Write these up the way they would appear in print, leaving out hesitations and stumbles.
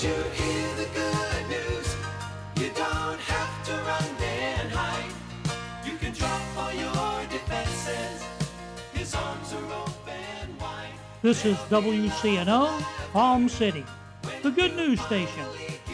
you hear the good news? You don't have to run and hide. You can drop all your defenses. His arms are open wide. This is WCNO, Palm City, the good news station.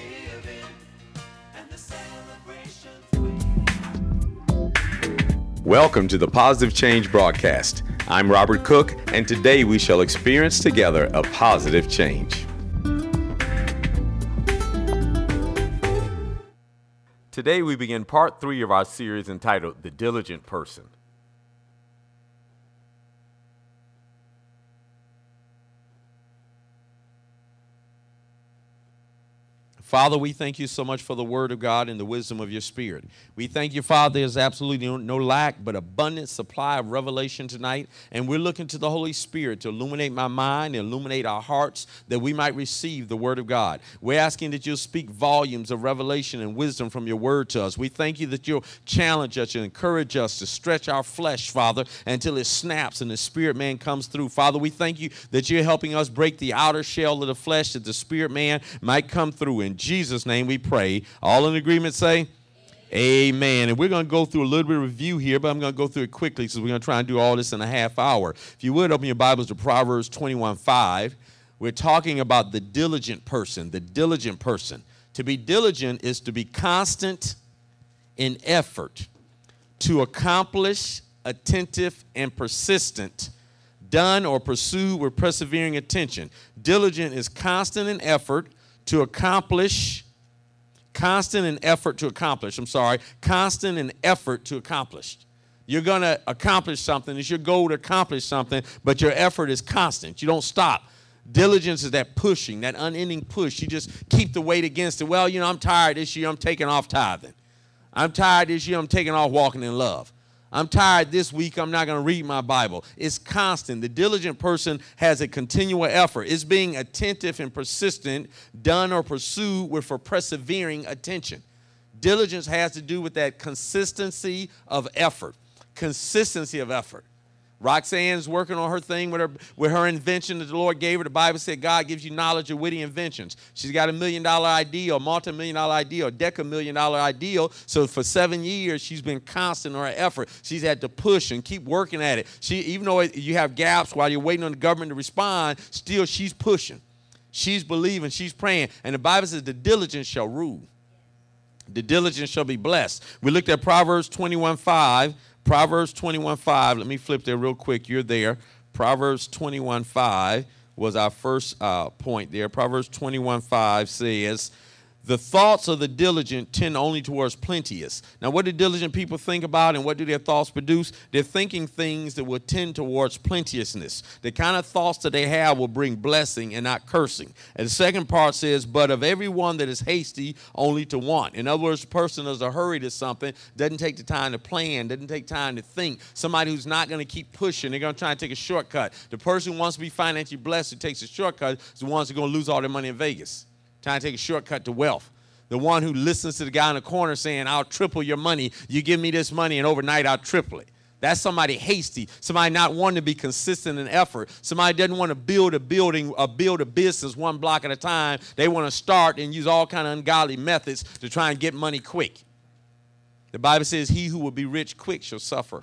Welcome to the Positive Change broadcast. I'm Robert Cook, and today we shall experience together a positive change. Today we begin part 3 of our series entitled The Diligent Person. Father, we thank you so much for the word of God and the wisdom of your spirit. We thank you, Father, there's absolutely no lack but abundant supply of revelation tonight. And we're looking to the Holy Spirit to illuminate my mind, illuminate our hearts, that we might receive the word of God. We're asking that you'll speak volumes of revelation and wisdom from your word to us. We thank you that you'll challenge us and encourage us to stretch our flesh, Father, until it snaps and the spirit man comes through. Father, we thank you that you're helping us break the outer shell of the flesh, that the spirit man might come through. In Jesus' name we pray. All in agreement say, Amen. And we're going to go through a little bit of review here, but I'm going to go through it quickly because we're going to try and do all this in a half hour. If you would, open your Bibles to Proverbs 21:5. We're talking about the diligent person, the diligent person. To be diligent is to be constant in effort, to accomplish, attentive, and persistent, done or pursued with persevering attention. Diligent is constant in effort, to accomplish, constant in effort to accomplish. Constant in effort to accomplish. You're going to accomplish something. It's your goal to accomplish something, but your effort is constant. You don't stop. Diligence is that pushing, that unending push. You just keep the weight against it. Well, I'm tired this year. I'm taking off tithing. I'm tired this year. I'm taking off walking in love. I'm tired this week. I'm not going to read my Bible. It's constant. The diligent person has a continual effort. It's being attentive and persistent, done or pursued with a persevering attention. Diligence has to do with that consistency of effort. Consistency of effort. Roxanne's working on her thing with her invention that the Lord gave her. The Bible said God gives you knowledge of witty inventions. She's got $1 million idea, a multi-million-dollar idea, a $10,000,000 idea. So for 7 years, she's been constant in her effort. She's had to push and keep working at it. Even though you have gaps while you're waiting on the government to respond, still she's pushing. She's believing, she's praying. And the Bible says the diligent shall rule. The diligent shall be blessed. We looked at Proverbs 21:5. Proverbs 21:5. Let me flip there real quick. You're there. Proverbs 21:5 was our first point there. Proverbs 21:5 says, the thoughts of the diligent tend only towards plenteous. Now, what do diligent people think about and what do their thoughts produce? They're thinking things that will tend towards plenteousness. The kind of thoughts that they have will bring blessing and not cursing. And the second part says, but of everyone that is hasty, only to want. In other words, the person that's a hurry to something, doesn't take the time to plan, doesn't take time to think. Somebody who's not going to keep pushing, they're going to try and take a shortcut. The person who wants to be financially blessed, who takes a shortcut, is the ones who are going to lose all their money in Vegas. Trying to take a shortcut to wealth. The one who listens to the guy in the corner saying, I'll triple your money. You give me this money and overnight I'll triple it. That's somebody hasty, somebody not wanting to be consistent in effort. Somebody doesn't want to build a building or build a business one block at a time. They want to start and use all kind of ungodly methods to try and get money quick. The Bible says he who will be rich quick shall suffer.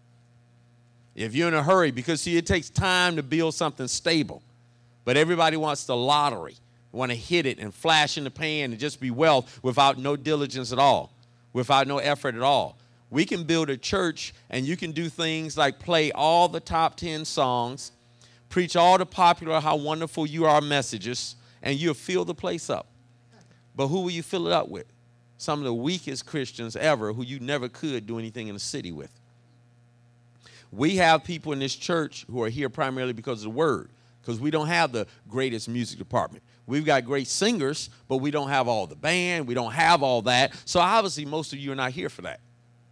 If you're in a hurry, because see, it takes time to build something stable. But everybody wants the lottery. Want to hit it and flash in the pan and just be wealth without no diligence at all, without no effort at all. We can build a church and you can do things like play all the top 10 songs, preach all the popular how wonderful you are messages, and you'll fill the place up. But who will you fill it up with? Some of the weakest Christians ever who you never could do anything in the city with. We have people in this church who are here primarily because of the word, because we don't have the greatest music department. We've got great singers, but we don't have all the band. We don't have all that. So obviously most of you are not here for that.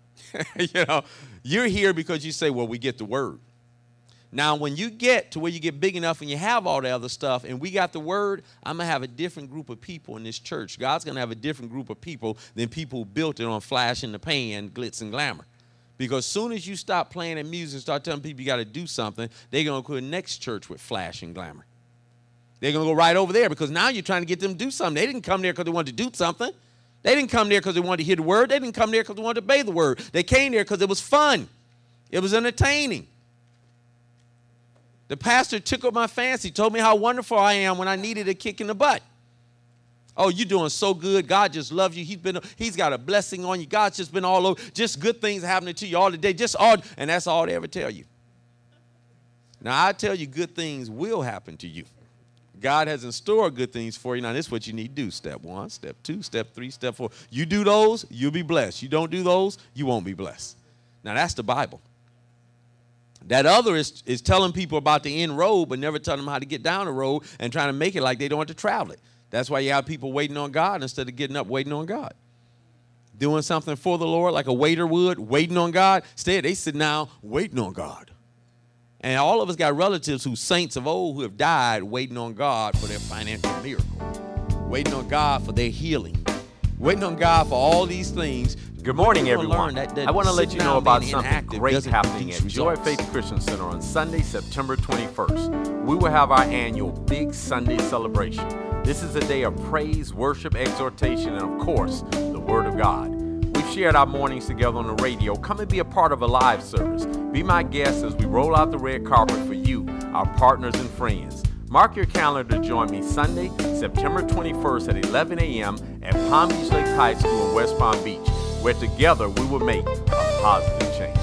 You're here because you say, well, we get the word. Now, when you get to where you get big enough and you have all the other stuff and we got the word, I'm going to have a different group of people in this church. God's going to have a different group of people than people who built it on flash in the pan, glitz and glamour. Because as soon as you stop playing that music and start telling people you got to do something, they're going to go to the next church with flash and glamour. They're going to go right over there because now you're trying to get them to do something. They didn't come there because they wanted to do something. They didn't come there because they wanted to hear the word. They didn't come there because they wanted to obey the word. They came there because it was fun. It was entertaining. The pastor tickled my fancy, told me how wonderful I am when I needed a kick in the butt. Oh, you're doing so good. God just loves you. He's got a blessing on you. God's just been all over. Just good things happening to you all the day. And that's all they ever tell you. Now, I tell you, good things will happen to you. God has in store good things for you. Now, this is what you need to do. Step 1, step 2, step 3, step 4. You do those, you'll be blessed. You don't do those, you won't be blessed. Now, that's the Bible. That other is telling people about the end road, but never telling them how to get down the road and trying to make it like they don't have to travel it. That's why you have people waiting on God instead of getting up waiting on God. Doing something for the Lord like a waiter would, waiting on God. Instead, they sit down waiting on God. And all of us got relatives who saints of old who have died waiting on God for their financial miracle, waiting on God for their healing, waiting on God for all these things. Good morning, everyone. I want to let you know about something great happening at Joy Faith Christian Center on Sunday, September 21st. We will have our annual Big Sunday celebration. This is a day of praise, worship, exhortation, and of course, the Word of God. We've shared our mornings together on the radio. Come and be a part of a live service. Be my guest as we roll out the red carpet for you, our partners and friends. Mark your calendar to join me Sunday, September 21st at 11 a.m. at Palm Beach Lakes High School in West Palm Beach, where together we will make a positive change.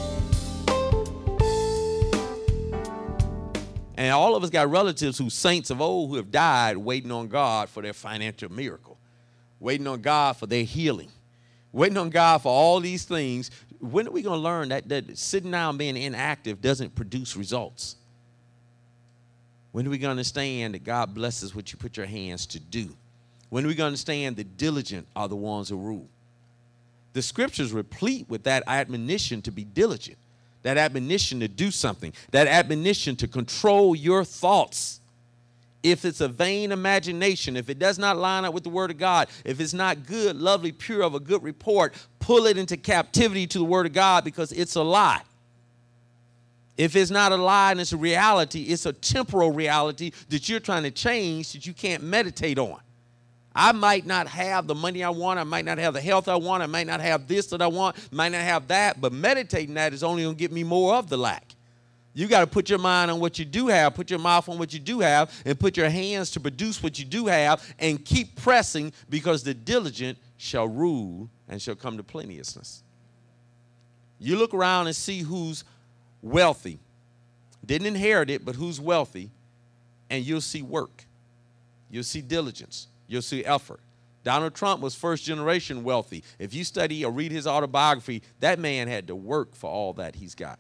And all of us got relatives who saints of old who have died waiting on God for their financial miracle, waiting on God for their healing, waiting on God for all these things. When are we going to learn that sitting down being inactive doesn't produce results? When are we going to understand that God blesses what you put your hands to do? When are we going to understand the diligent are the ones who rule? The scriptures replete with that admonition to be diligent, that admonition to do something, that admonition to control your thoughts. If it's a vain imagination, if it does not line up with the word of God, if it's not good, lovely, pure, of a good report, pull it into captivity to the word of God because it's a lie. If it's not a lie and it's a reality, it's a temporal reality that you're trying to change that you can't meditate on. I might not have the money I want. I might not have the health I want. I might not have this that I want. Might not have that. But meditating that is only going to get me more of the lack. You got to put your mind on what you do have, put your mouth on what you do have, and put your hands to produce what you do have, and keep pressing because the diligent shall rule and shall come to plenteousness. You look around and see who's wealthy. Didn't inherit it, but who's wealthy, and you'll see work. You'll see diligence. You'll see effort. Donald Trump was first generation wealthy. If you study or read his autobiography, that man had to work for all that he's got.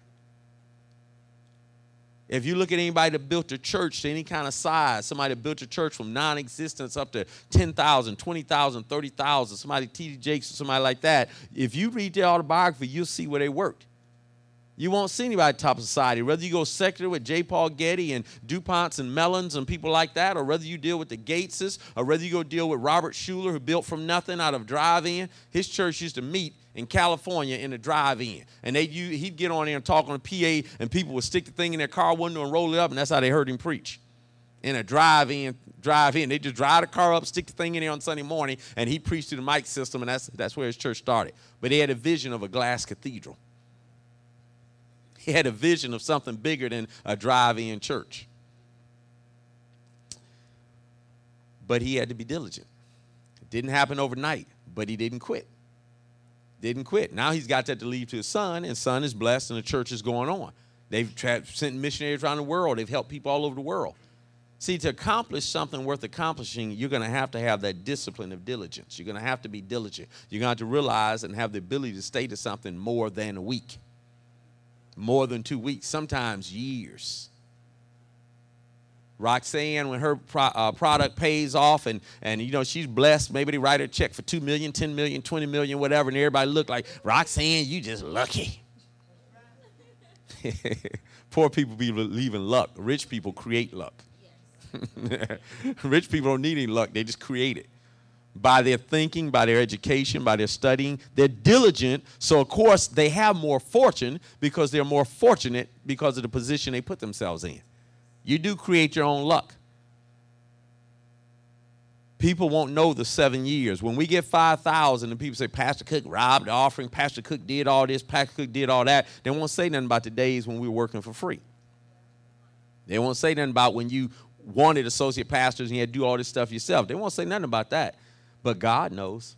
If you look at anybody that built a church to any kind of size, somebody that built a church from non-existence up to 10,000, 20,000, 30,000, somebody T.D. Jakes or somebody like that, if you read their autobiography, you'll see where they worked. You won't see anybody top society. Whether you go secular with J. Paul Getty and DuPonts and Mellons and people like that, or whether you deal with the Gateses, or whether you go deal with Robert Schuller, who built from nothing out of drive-in. His church used to meet in California in a drive-in. And he'd get on there and talk on a PA, and people would stick the thing in their car window and roll it up, and that's how they heard him preach. In a drive-in. They just drive the car up, stick the thing in there on Sunday morning, and he preached through the mic system, and that's where his church started. But he had a vision of a glass cathedral. He had a vision of something bigger than a drive-in church. But he had to be diligent. It didn't happen overnight, but he didn't quit. Didn't quit. Now he's got that to leave to his son, and son is blessed, and the church is going on. They've sent missionaries around the world. They've helped people all over the world. See, to accomplish something worth accomplishing, you're going to have that discipline of diligence. You're going to have to be diligent. You're going to have to realize and have the ability to stay to something more than a week. More than 2 weeks, sometimes years. Roxanne, when her product pays off and she's blessed, maybe they write her a check for $2 million, $10 million, $20 million, whatever, and everybody look like, Roxanne, you just lucky. Poor people believe in luck. Rich people create luck. Yes. Rich people don't need any luck. They just create it. By their thinking, by their education, by their studying. They're diligent, so of course they have more fortune because they're more fortunate because of the position they put themselves in. You do create your own luck. People won't know the 7 years. When we get 5,000 and people say, Pastor Cook robbed the offering, Pastor Cook did all this, Pastor Cook did all that, they won't say nothing about the days when we were working for free. They won't say nothing about when you wanted associate pastors and you had to do all this stuff yourself. They won't say nothing about that. But God knows.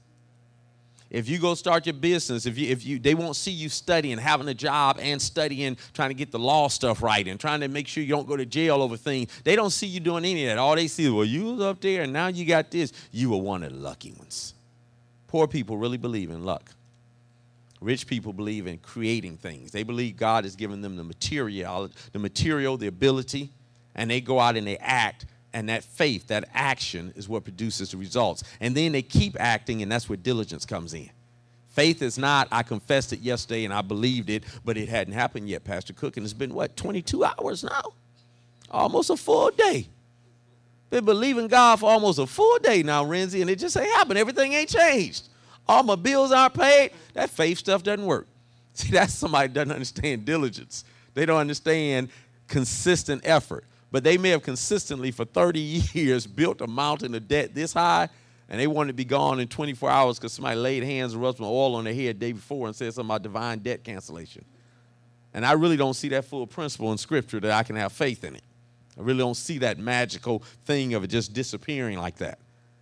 If you go start your business, they won't see you studying, having a job and studying, trying to get the law stuff right and trying to make sure you don't go to jail over things. They don't see you doing any of that. All they see is, well, you was up there and now you got this. You were one of the lucky ones. Poor people really believe in luck. Rich people believe in creating things. They believe God has given them the material, the ability, and they go out and they act. And that faith, that action is what produces the results. And then they keep acting, and that's where diligence comes in. Faith is not, I confessed it yesterday and I believed it, but it hadn't happened yet, Pastor Cook. And it's been, 22 hours now? Almost a full day. Been believing God for almost a full day now, Renzi, and it just ain't happened. Everything ain't changed. All my bills aren't paid. That faith stuff doesn't work. See, that's somebody who doesn't understand diligence. They don't understand consistent effort. But they may have consistently for 30 years built a mountain of debt this high, and they wanted to be gone in 24 hours because somebody laid hands and rubbed some oil on their head the day before and said something about divine debt cancellation. And I really don't see that full principle in Scripture that I can have faith in it. I really don't see that magical thing of it just disappearing like that.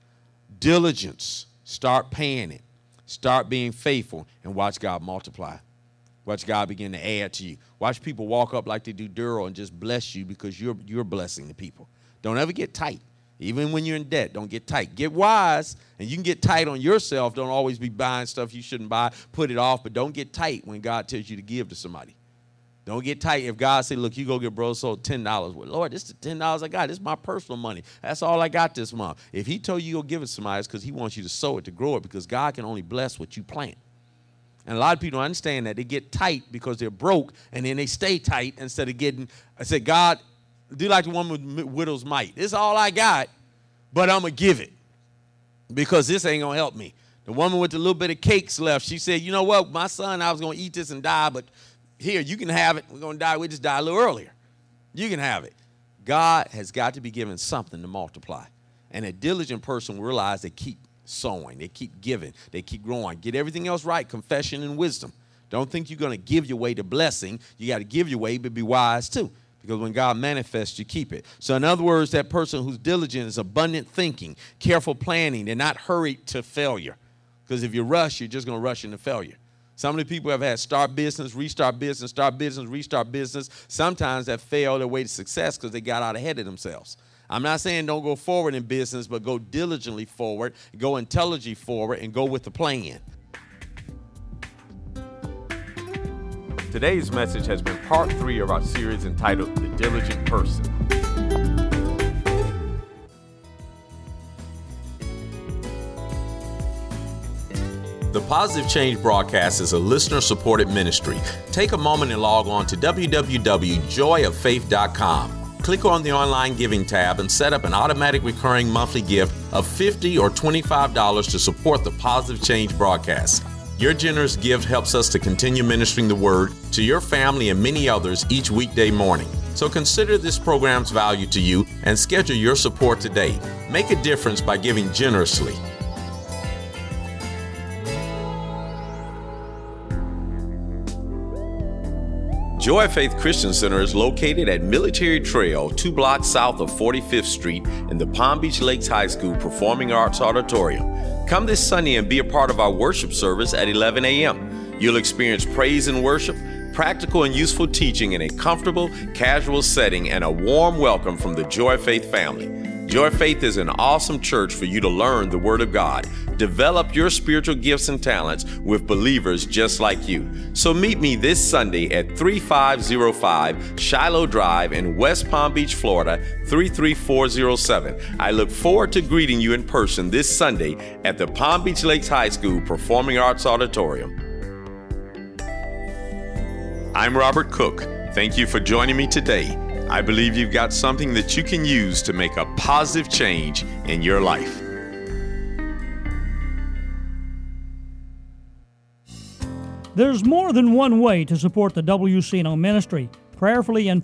Diligence. Start paying it. Start being faithful and watch God multiply. Watch God begin to add to you. Watch people walk up like they do Duro and just bless you because you're blessing the people. Don't ever get tight. Even when you're in debt, don't get tight. Get wise, and you can get tight on yourself. Don't always be buying stuff you shouldn't buy. Put it off, but don't get tight when God tells you to give to somebody. Don't get tight if God say, look, you go get bro sold $10. Well, Lord, this is the $10 I got. This is my personal money. That's all I got this month. If he told you to go give it to somebody, it's because he wants you to sow it, to grow it, because God can only bless what you plant. And a lot of people don't understand that. They get tight because they're broke, and then they stay tight instead of getting, I said, God, do like the woman with widow's mite. This is all I got, but I'm going to give it because this ain't going to help me. The woman with the little bit of cakes left, she said, you know what, my son, I was going to eat this and die, but here, you can have it. We're going to die. We just die a little earlier. You can have it. God has got to be given something to multiply. And a diligent person will realize they keep sowing. They keep giving. They keep growing. Get everything else right, confession and wisdom. Don't think you're going to give your way to blessing. You got to give your way, but be wise too. Because when God manifests, you keep it. So in other words, that person who's diligent is abundant thinking, careful planning. They're not hurried to failure. Because if you rush, you're just going to rush into failure. Some of the people have had start business, restart business, start business, restart business. Sometimes that failed their way to success because they got out ahead of themselves. I'm not saying don't go forward in business, but go diligently forward, go intelligently forward, and go with the plan. Today's message has been part 3 of our series entitled The Diligent Person. The Positive Change broadcast is a listener-supported ministry. Take a moment and log on to www.joyoffaith.com. Click on the online giving tab and set up an automatic recurring monthly gift of $50 or $25 to support the Positive Change broadcast. Your generous gift helps us to continue ministering the word to your family and many others each weekday morning. So consider this program's value to you and schedule your support today. Make a difference by giving generously. Joy of Faith Christian Center is located at Military Trail, 2 blocks south of 45th Street in the Palm Beach Lakes High School Performing Arts Auditorium. Come this Sunday and be a part of our worship service at 11 a.m. You'll experience praise and worship, practical and useful teaching in a comfortable, casual setting, and a warm welcome from the Joy of Faith family. Joy of Faith is an awesome church for you to learn the Word of God. Develop your spiritual gifts and talents with believers just like you. So meet me this Sunday at 3505 Shiloh Drive in West Palm Beach, Florida, 33407. I look forward to greeting you in person this Sunday at the Palm Beach Lakes High School Performing Arts Auditorium. I'm Robert Cook. Thank you for joining me today. I believe you've got something that you can use to make a positive change in your life. There's more than one way to support the WCNO ministry. Prayerfully and